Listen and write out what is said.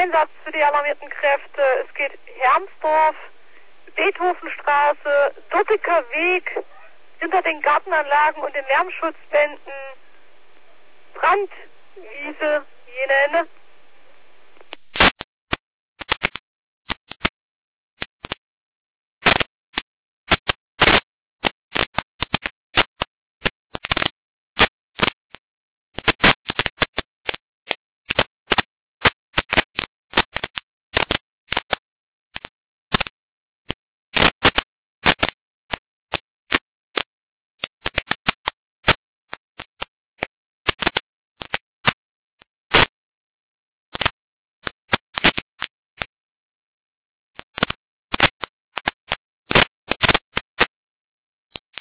Einsatz für die alarmierten Kräfte. Es geht Hermsdorf, Beethovenstraße, Duppiker Weg, hinter den Gartenanlagen und den Lärmschutzbänden, Brandwiese, jene Ende.